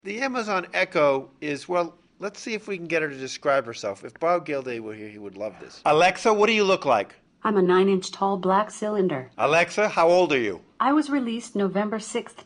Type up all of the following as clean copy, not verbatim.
The Amazon Echo is, well, let's see if we can get her to describe herself. If Bob Gilday were here, he would love this. Alexa, what do you look like? I'm a 9-inch tall black cylinder. Alexa, how old are you? I was released November 6th,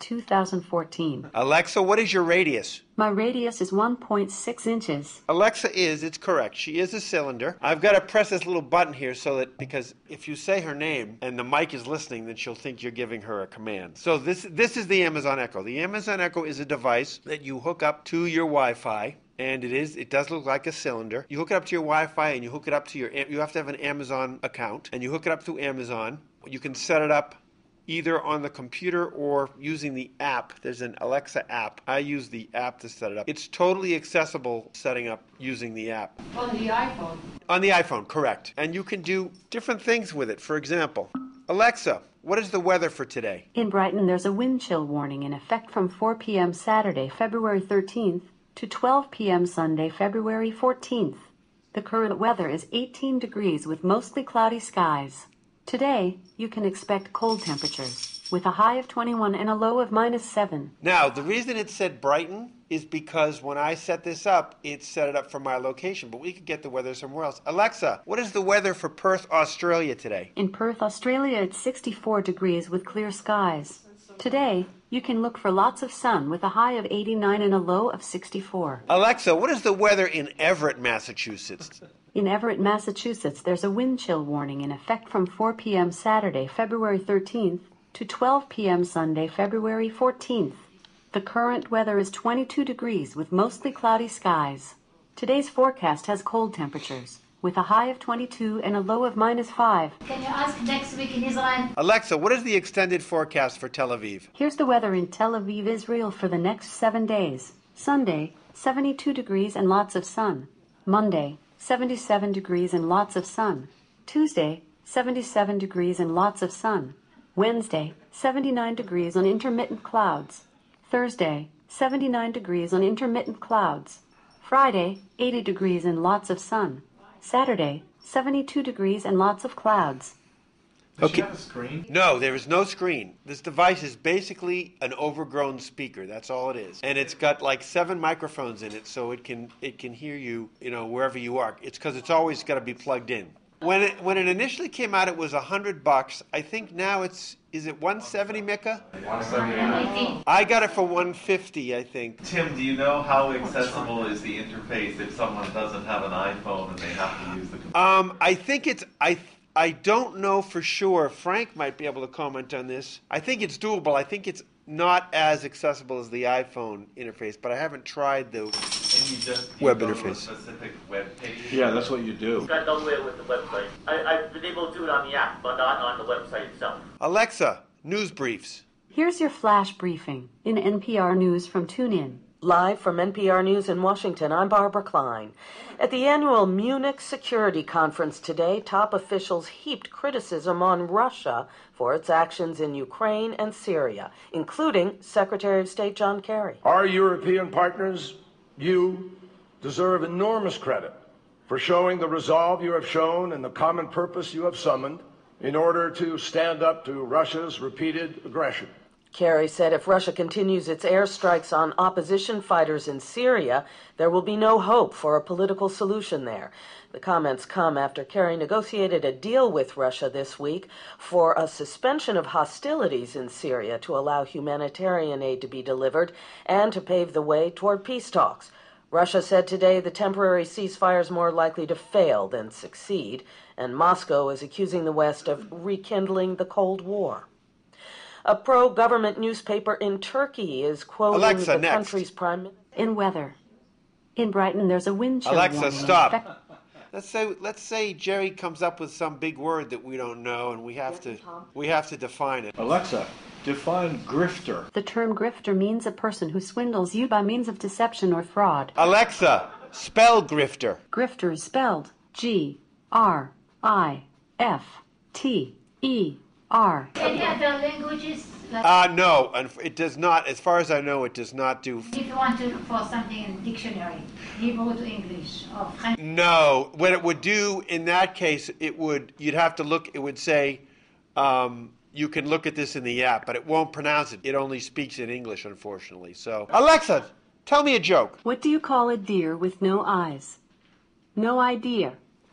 2014. Alexa, what is your radius? My radius is 1.6 inches. Alexa it's correct. She is a cylinder. I've got to press this little button here so that, because if you say her name and the mic is listening, then she'll think you're giving her a command. So this is the Amazon Echo. The Amazon Echo is a device that you hook up to your Wi-Fi. And it does look like a cylinder. You hook it up to your Wi-Fi and you hook it up to you have to have an Amazon account. And you hook it up through Amazon. You can set it up either on the computer or using the app. There's an Alexa app. I use the app to set it up. It's totally accessible setting up using the app. On the iPhone? On the iPhone, correct. And you can do different things with it. For example, Alexa, what is the weather for today? In Brighton, there's a wind chill warning in effect from 4 p.m. Saturday, February 13th to 12 p.m. Sunday, February 14th. The current weather is 18 degrees with mostly cloudy skies. Today, you can expect cold temperatures, with a high of 21 and a low of -7. Now, the reason it said Brighton is because when I set this up, it set it up for my location, but we could get the weather somewhere else. Alexa, what is the weather for Perth, Australia today? In Perth, Australia, it's 64 degrees with clear skies. Today, you can look for lots of sun with a high of 89 and a low of 64. Alexa, what is the weather in Everett, Massachusetts? In Everett, Massachusetts, there's a wind chill warning in effect from 4 p.m. Saturday, February 13th to 12 p.m. Sunday, February 14th. The current weather is 22 degrees with mostly cloudy skies. Today's forecast has cold temperatures, with a high of 22 and a low of -5. Can you ask next week in Israel? Alexa, what is the extended forecast for Tel Aviv? Here's the weather in Tel Aviv, Israel for the next 7 days. Sunday, 72 degrees and lots of sun. Monday, 77 degrees and lots of sun. Tuesday, 77 degrees and lots of sun. Wednesday, 79 degrees on intermittent clouds. Thursday, 79 degrees on intermittent clouds. Friday, 80 degrees and lots of sun. Saturday, 72 degrees and lots of clouds. Does she have a screen? No, there is no screen. This device is basically an overgrown speaker. That's all it is. And it's got like 7 microphones in it, so it can hear you, wherever you are. It's because it's always got to be plugged in. When it initially came out, it was $100. I think now is it $170, Mika? $179. I got it for $150, I think. Tim, do you know how accessible is the interface if someone doesn't have an iPhone and they have to use the computer? I think I don't know for sure. Frank might be able to comment on this. I think it's doable. I think it's not as accessible as the iPhone interface, but I haven't tried the web go interface. To a specific web page? Yeah, that's what you do. Got nowhere with the website. I've been able to do it on the app, but not on the website itself. Alexa, news briefs. Here's your flash briefing in NPR News from TuneIn. Live from NPR News in Washington, I'm Barbara Klein. At the annual Munich Security Conference today, top officials heaped criticism on Russia for its actions in Ukraine and Syria, including Secretary of State John Kerry. Our European partners, you, deserve enormous credit for showing the resolve you have shown and the common purpose you have summoned in order to stand up to Russia's repeated aggression. Kerry said if Russia continues its airstrikes on opposition fighters in Syria, there will be no hope for a political solution there. The comments come after Kerry negotiated a deal with Russia this week for a suspension of hostilities in Syria to allow humanitarian aid to be delivered and to pave the way toward peace talks. Russia said today the temporary ceasefire is more likely to fail than succeed, and Moscow is accusing the West of rekindling the Cold War. A pro-government newspaper in Turkey is quoting Alexa, the country's prime minister. In weather. In Brighton, there's a wind chill Alexa, warning in stop. effect. Let's say Jerry comes up with some big word that we don't know, and we have to define it. Alexa, define grifter. The term grifter means a person who swindles you by means of deception or fraud. Alexa, spell grifter. Grifter is spelled Grifter. Any other languages? No, and it does not. As far as I know, it does not do. If you want to look for something in dictionary, Hebrew to English or French. No, what it would do in that case, you'd have to look. It would say, you can look at this in the app, but it won't pronounce it. It only speaks in English, unfortunately. So, Alexa, tell me a joke. What do you call a deer with no eyes? No idea.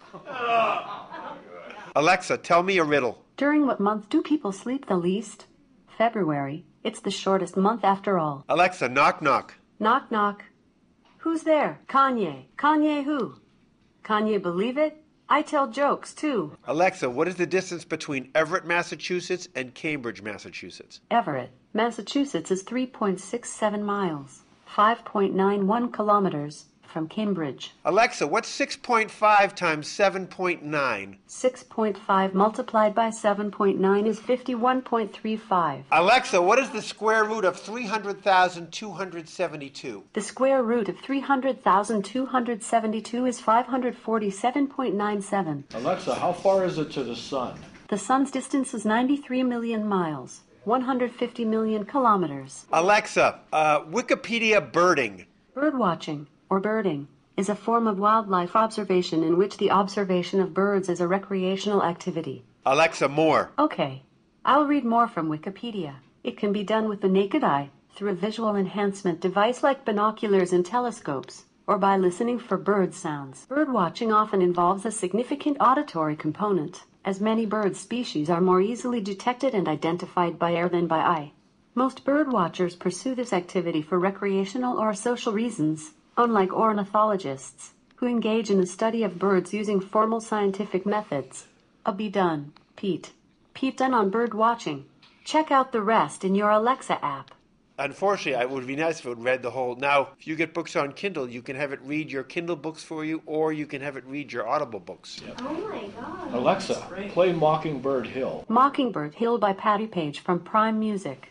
Alexa, tell me a riddle. During what month do people sleep the least? February. It's the shortest month after all. Alexa, knock knock. Knock knock. Who's there? Kanye. Kanye who? Kanye believe it? I tell jokes too. Alexa, what is the distance between Everett, Massachusetts and Cambridge, Massachusetts? Everett, Massachusetts is 3.67 miles, 5.91 kilometers from Cambridge. Alexa, what's 6.5 times 7.9? 6.5 multiplied by 7.9 is 51.35. Alexa, what is the square root of 300,272? The square root of 300,272 is 547.97. Alexa, how far is it to the sun? The sun's distance is 93 million miles, 150 million kilometers. Alexa, Wikipedia birding. Bird watching, or birding, is a form of wildlife observation in which the observation of birds is a recreational activity. Alexa, more. Okay, I'll read more from Wikipedia. It can be done with the naked eye, through a visual enhancement device like binoculars and telescopes, or by listening for bird sounds. Bird watching often involves a significant auditory component, as many bird species are more easily detected and identified by air than by eye. Most bird watchers pursue this activity for recreational or social reasons, unlike ornithologists, who engage in the study of birds using formal scientific methods. Be done, Pete. Pete done on bird watching. Check out the rest in your Alexa app. Unfortunately, it would be nice if it read the whole. Now, if you get books on Kindle, you can have it read your Kindle books for you, or you can have it read your Audible books. Oh my God. Alexa, play Mockingbird Hill. Mockingbird Hill by Patti Page from Prime Music.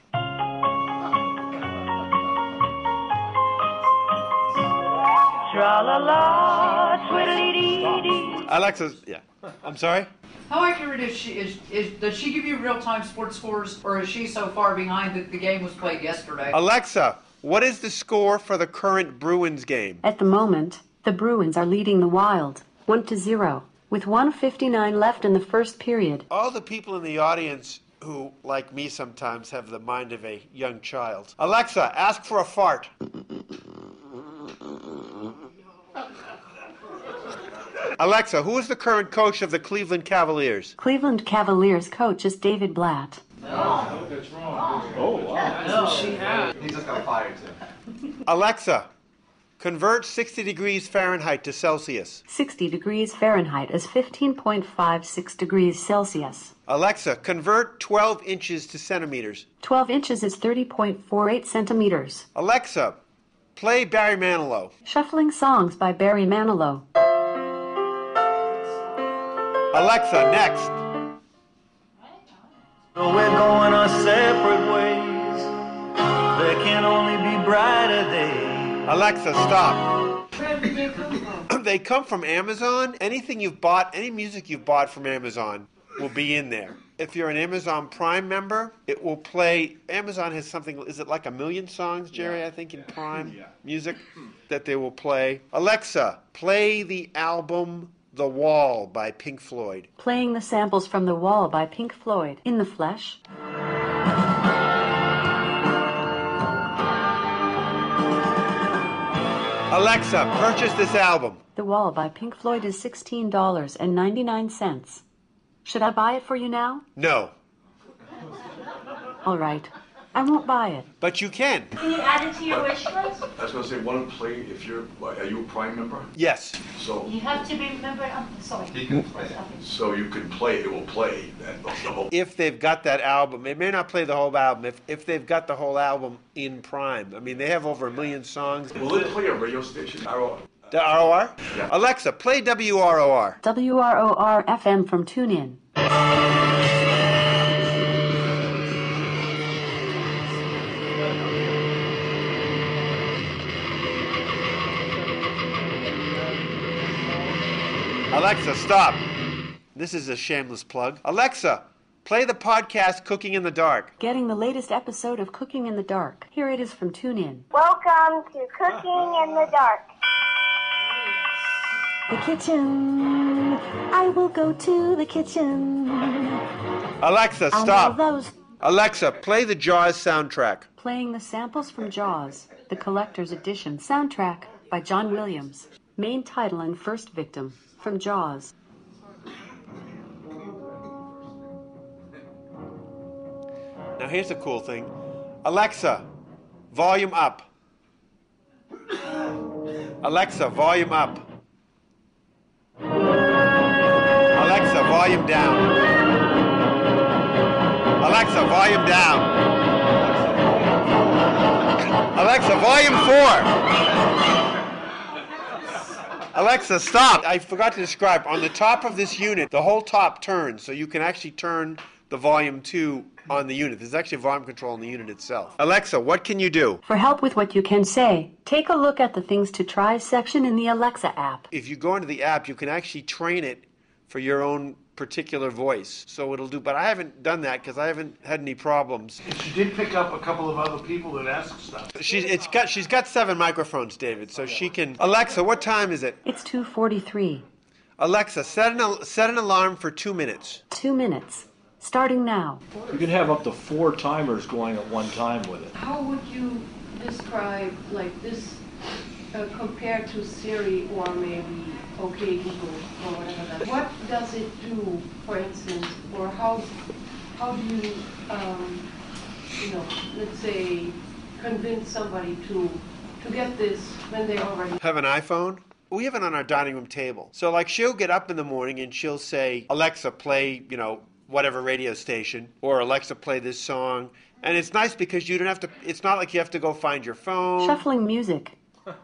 Tra-la-la, twiddly-dee-dee. Alexa, yeah. I'm sorry? How accurate is she? Does she give you real-time sports scores, or is she so far behind that the game was played yesterday? Alexa, what is the score for the current Bruins game? At the moment, the Bruins are leading the Wild, 1-0, with 1:59 left in the first period. All the people in the audience who, like me sometimes, have the mind of a young child. Alexa, ask for a fart. Alexa, who is the current coach of the Cleveland Cavaliers? Cleveland Cavaliers coach is David Blatt. That's wrong. Oh, wow. He just got fired too. Alexa, convert 60 degrees Fahrenheit to Celsius. 60 degrees Fahrenheit is 15.56 degrees Celsius. Alexa, convert 12 inches to centimeters. 12 inches is 30.48 centimeters. Alexa, play Barry Manilow. Shuffling songs by Barry Manilow. Alexa, next. So we're going our separate ways. There can only be brighter days. Alexa, stop. Where did they come from? They come from Amazon. Anything you've bought, any music you've bought from Amazon will be in there. If you're an Amazon Prime member, it will play. Amazon has something, is it like 1 million songs, Jerry, I think, in Prime music that they will play? Alexa, play the album The Wall by Pink Floyd. Playing the samples from The Wall by Pink Floyd. In the Flesh. Alexa, purchase this album. The Wall by Pink Floyd is $16.99. Should I buy it for you now? No. All right. I won't buy it. But you can. Can you add it to your wish list? I was going to say, one play, if you're, are you a Prime member? Yes. So You have to be a member. Sorry. He can play it. so you can play, it will play the whole. If they've got that album, it may not play the whole album. If they've got the whole album in Prime, I mean, they have over 1 million songs. Will it play a radio station? The ROR? Yeah. Alexa, play WROR. WROR FM from TuneIn. Alexa, stop. This is a shameless plug. Alexa, play the podcast Cooking in the Dark. Getting the latest episode of Cooking in the Dark. Here it is from TuneIn. Welcome to Cooking in the Dark. The kitchen. I will go to the kitchen. Alexa, I'll stop. know those. Alexa, play the Jaws soundtrack. Playing the samples from Jaws. The Collector's Edition soundtrack by John Williams. Main title and first victim from Jaws. Now here's the cool thing. Alexa, volume up. Alexa, volume up. Alexa, volume down. Alexa, volume down. Alexa, volume 4. Alexa, stop. I forgot to describe. On the top of this unit, the whole top turns, so you can actually turn the volume 2 on the unit. There's actually volume control in the unit itself. Alexa, what can you do? For help with what you can say, take a look at the Things to Try section in the Alexa app. If you go into the app, you can actually train it for your own particular voice. So it'll do, but I haven't done that because I haven't had any problems. She did pick up a couple of other people that asked stuff. She's got 7 microphones, David, so she can. Alexa, what time is it? It's 2:43. Alexa, set an alarm for 2 minutes. 2 minutes. Starting now. You can have up to 4 timers going at one time with it. How would you describe like this compared to Siri or maybe OK Google or whatever that? What does it do, for instance, or how do you let's say convince somebody to get this when they already have an iPhone? We have it on our dining room table. So like she'll get up in the morning and she'll say, Alexa, play, whatever radio station, or Alexa, play this song. And it's nice because you don't have to, it's not like you have to go find your phone. Shuffling music.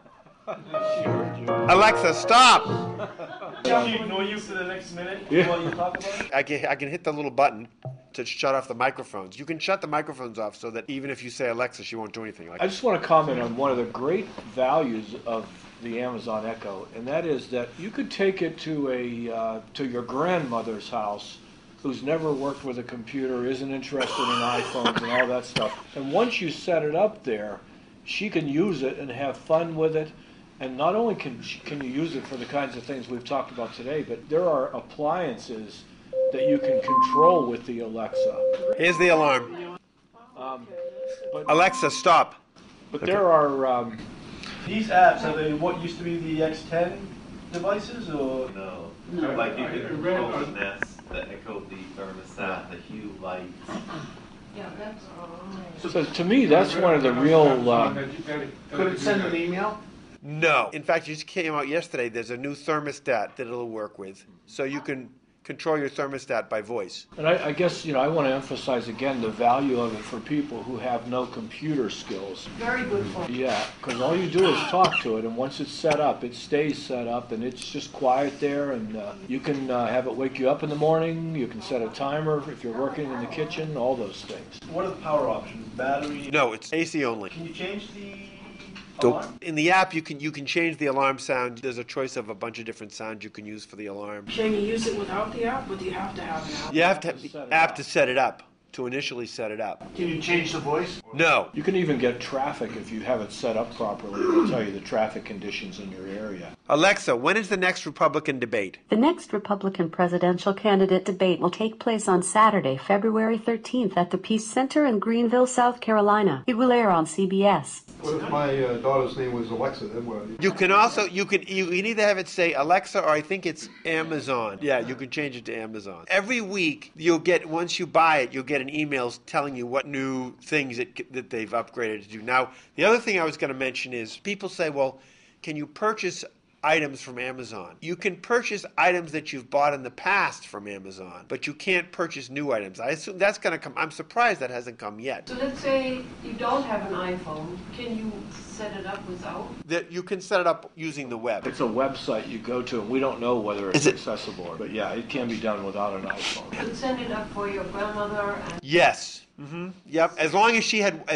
Alexa, stop! Can she ignore you for the next minute while you talk about it? I can hit the little button to shut off the microphones. You can shut the microphones off so that even if you say Alexa, she won't do anything. I just want to comment on one of the great values of the Amazon Echo, and that is that you could take it to your grandmother's house who's never worked with a computer, isn't interested in iPhones and all that stuff. And once you set it up there, she can use it and have fun with it. And not only can you use it for the kinds of things we've talked about today, but there are appliances that you can control with the Alexa. Here's the alarm. Alexa, stop. But there are... These apps, are they what used to be the X10 devices, or...? No. Like you can control the Nest, the Echo, the thermostat, the Hue lights. Yeah, that's So to me, that's one of the real... Could it send an email? No. In fact, it just came out yesterday. There's a new thermostat that it'll work with. So you can control your thermostat by voice. And I guess, I want to emphasize again the value of it for people who have no computer skills. very good for you. Yeah, because all you do is talk to it, and once it's set up, it stays set up, and it's just quiet there, and you can have it wake you up in the morning, you can set a timer if you're working in the kitchen, all those things. What are the power options? Battery? No, it's AC only. Can you change the alarm? In the app, you can change the alarm sound. There's a choice of a bunch of different sounds you can use for the alarm. Can you use it without the app, or do you have to have an app? You have to have the app to set it up, to initially set it up. Can you change the voice? No. You can even get traffic if you have it set up properly. It'll tell you the traffic conditions in your area. Alexa, when is the next Republican debate? The next Republican presidential candidate debate will take place on Saturday, February 13th at the Peace Center in Greenville, South Carolina. It will air on CBS. What if my daughter's name was Alexa? Then what? You can also, you can either have it say Alexa or I think it's Amazon. Yeah, you can change it to Amazon. Every week, you'll get, once you buy it, you'll get an email telling you what new things that they've upgraded to do. Now, the other thing I was going to mention is people say, well, can you purchase items from Amazon? You can purchase items that you've bought in the past from Amazon, but you can't purchase new items. I assume that's going to come. I'm surprised that hasn't come yet. So let's say you don't have an iPhone. Can you set it up without? That you can set it up using the web. It's a website you go to, and we don't know whether it's accessible. But yeah, it can be done without an iPhone. You send it up for your grandmother. And yes. Mm-hmm. Yep. As long as she had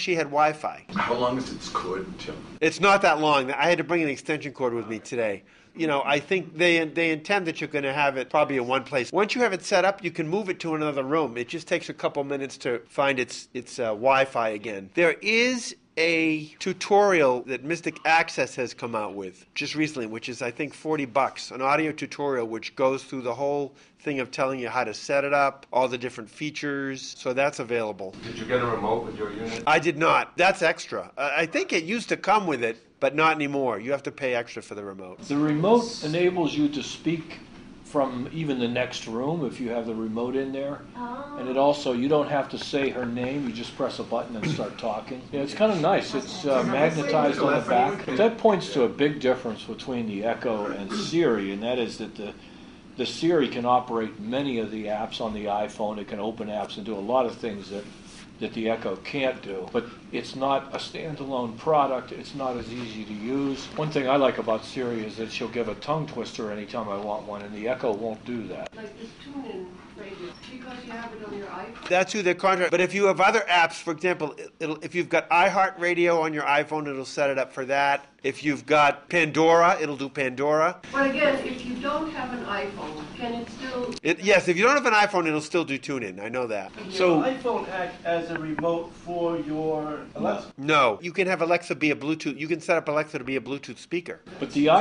Wi-Fi. How long is its cord, Tim? It's not that long. I had to bring an extension cord with me today. I think they intend that you're going to have it probably in one place. Once you have it set up, you can move it to another room. It just takes a couple minutes to find its Wi-Fi again. There is a tutorial that Mystic Access has come out with just recently, which is I think $40, an audio tutorial which goes through the whole thing of telling you how to set it up, all the different features. So that's available. Did you get a remote with your unit? I did not. That's extra. I think it used to come with it, but not anymore. You have to pay extra for the remote. The remote enables you to speak from even the next room if you have the remote in there. And it also, you don't have to say her name, you just press a button and start talking. Yeah, it's kind of nice. It's magnetized on the back. That points to a big difference between the Echo and Siri, and that is that the Siri can operate many of the apps on the iPhone. It can open apps and do a lot of things that the Echo can't do. But it's not a standalone product. It's not as easy to use. One thing I like about Siri is that she'll give a tongue twister anytime I want one, and the Echo won't do that. Like this tune-in radio, because you have it on your iPhone. That's who they're contracted. But if you have other apps, for example, if you've got iHeartRadio on your iPhone, it'll set it up for that. If you've got Pandora, it'll do Pandora. But again, if you don't have an iPhone, can it still... Yes, if you don't have an iPhone, it'll still do TuneIn. I know that. So iPhone act as a remote for your Alexa? No. You can have Alexa be a Bluetooth. You can set up Alexa to be a Bluetooth speaker. But the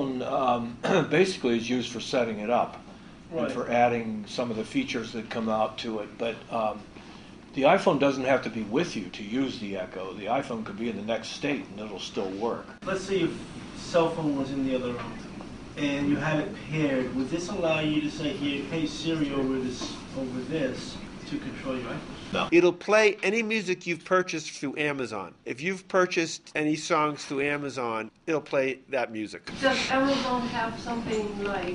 iPhone basically is used for setting it up and for adding some of the features that come out to it. But the iPhone doesn't have to be with you to use the Echo. The iPhone could be in the next state and it'll still work. Let's say your cell phone was in the other room and you have it paired. Would this allow you to say, here, hey Siri over this to control your iPhone? No. It'll play any music you've purchased through Amazon. If you've purchased any songs through Amazon, it'll play that music. Does Amazon have something like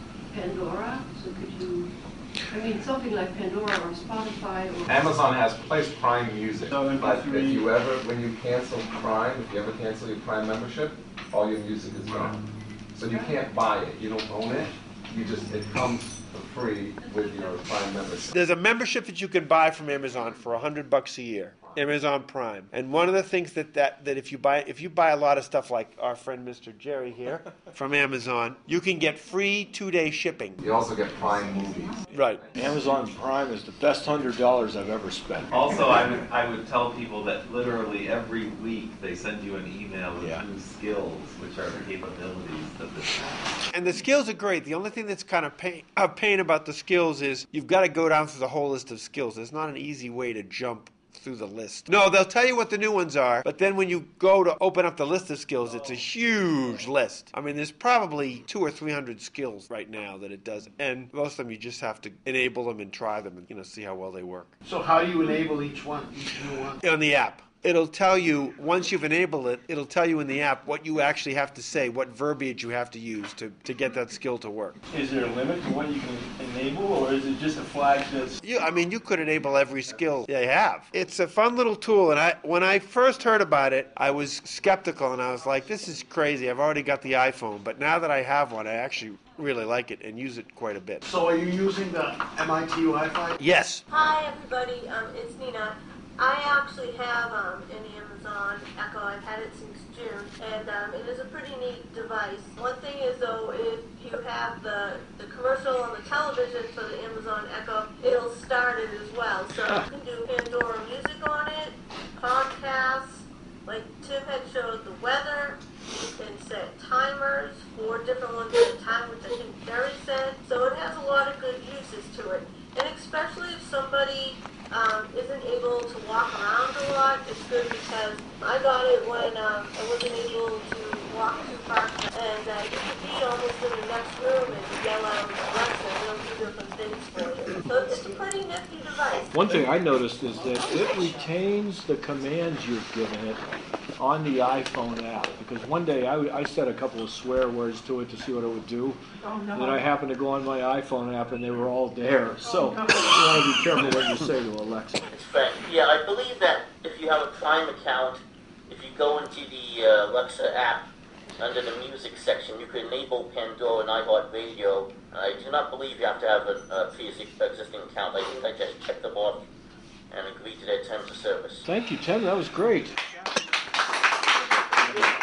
Pandora? So could you... something like Pandora or Spotify or... Amazon plays Prime Music, but if you ever, when you cancel Prime, if you ever cancel your Prime membership, all your music is gone. So you can't buy it. You don't own it. It comes for free with your Prime membership. There's a membership that you can buy from Amazon for $100 a year. Amazon Prime. And one of the things that if you buy a lot of stuff like our friend Mr. Jerry here from Amazon, you can get free 2-day shipping. You also get Prime movies. Right. Amazon Prime is the best $100 I've ever spent. Also, I would tell people that literally every week they send you an email with new skills, which are the capabilities that this has. And the skills are great. The only thing that's kind of pain about the skills is you've got to go down through the whole list of skills. There's not an easy way to jump through the list. No, they'll tell you what the new ones are, but then when you go to open up the list of skills, it's a huge list. I mean, there's probably 200 or 300 skills right now that it does, and most of them you just have to enable them and try them and see how well they work. So how do you enable each new one? On the app. It'll tell you, once you've enabled it, it'll tell you in the app what you actually have to say, what verbiage you have to use to get that skill to work. Is there a limit to what you can enable, or is it just a flag that's... You could enable every skill they have. It's a fun little tool, and when I first heard about it, I was skeptical, and I was like, this is crazy. I've already got the iPhone, but now that I have one, I actually really like it and use it quite a bit. So are you using the MIT Wi-Fi? Yes. Hi, everybody. It's Nina. I actually have an Amazon Echo. I've had it since June, and it is a pretty neat device. One thing is, though, if you have the commercial on the television for the Amazon Echo, it'll start it as well. So you can do Pandora music on it, podcasts, like Tim had showed the weather. You can set timers, 4 different ones at a time, which I think Jerry said. So it has a lot of good uses to it. And especially if somebody isn't able to walk around a lot, it's good because I got it when I wasn't able to walk too far. And you could be almost in the next room and yell out Alexa, and it'll do different things for you. So it's a pretty nifty device. One thing I noticed is that it retains the commands you've given it on the iPhone app. Because one day I said a couple of swear words to it to see what it would do. Oh, no. And then I happened to go on my iPhone app and they were all there. So you want to be careful what you say to Alexa. It's Frank. Yeah, I believe that if you have a Prime account, if you go into the Alexa app, under the music section, you can enable Pandora and iHeartRadio. I do not believe you have to have a pre-existing account. I think I just checked them off and agreed to their terms of service. Thank you, Tim. That was great.